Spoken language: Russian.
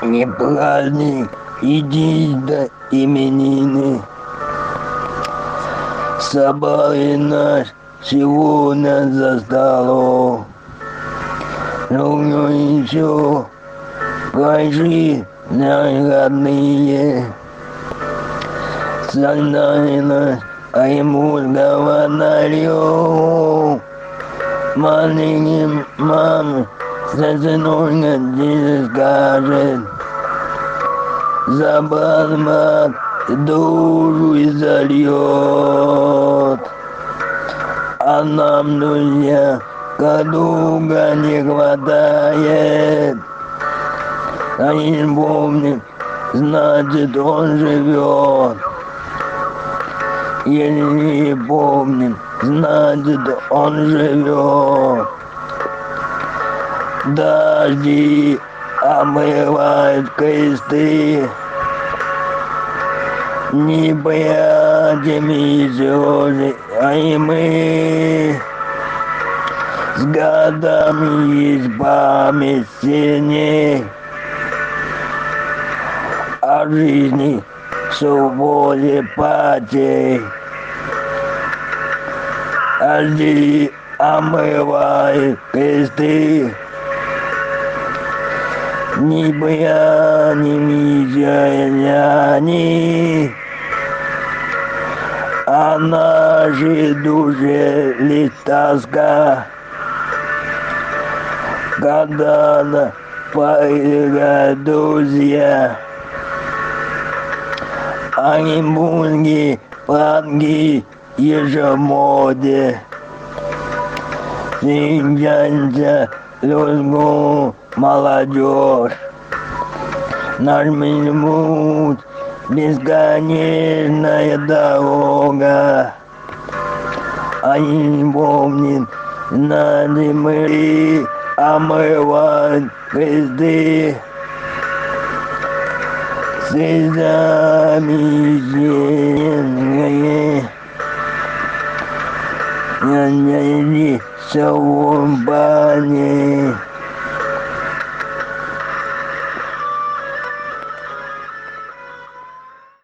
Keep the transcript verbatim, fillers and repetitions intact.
Не праздник, иди до именины. Собрали нас сегодня за столом. Ровно еще пройшли наши родные. Согнали нас аймурского нарём. Маленьким мамы за сыночка не скажет. Забрал мать душу и зальет. А нам, друзья, друга не хватает. А не помним, значит он живет. Если не помним, значит он живет. Дожди омывают кресты. Не прячем слезы, а и мы с годами есть память сильней о жизни, свободе, потерь. Дожди омывают кресты. Не прячем они, а нашей душе лишь тоска, когда на поиграют друзья. Оренбургские пранки ежемоде встречаются русскую молодежь. Наш путь бесконечная дорога. Они помнят, знали мы, омывают кресты. Слезами зеленые я найди все в бане.